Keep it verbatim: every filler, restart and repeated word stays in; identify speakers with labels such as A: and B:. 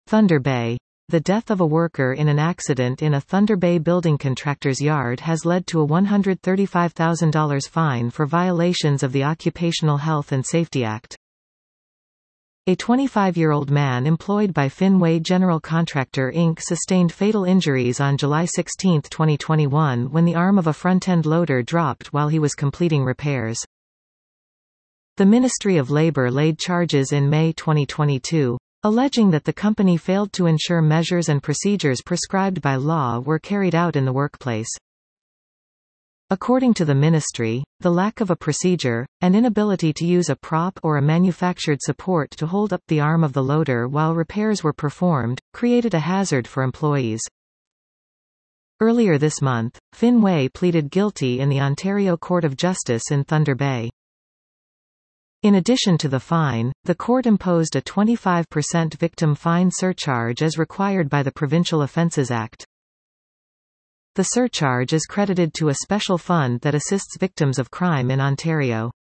A: Thunder Bay. The death of a worker in an accident in a Thunder Bay building contractor's yard has led to a one hundred thirty-five thousand dollars fine for violations of the Occupational Health and Safety Act. A twenty-five-year-old man employed by Finway General Contractor Incorporated sustained fatal injuries on July sixteenth twenty twenty-one when the arm of a front-end loader dropped while he was completing repairs. The Ministry of Labor laid charges in May twenty twenty-two, alleging that the company failed to ensure measures and procedures prescribed by law were carried out in the workplace. According to the ministry, the lack of a procedure, and inability to use a prop or a manufactured support to hold up the arm of the loader while repairs were performed, created a hazard for employees. Earlier this month, Finway pleaded guilty in the Ontario Court of Justice in Thunder Bay. In addition to the fine, the court imposed a twenty-five percent victim fine surcharge as required by the Provincial Offences Act. The surcharge is credited to a special fund that assists victims of crime in Ontario.